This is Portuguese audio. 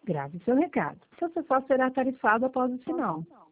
Grave seu recado. Seu acessório será tarifado após o sinal.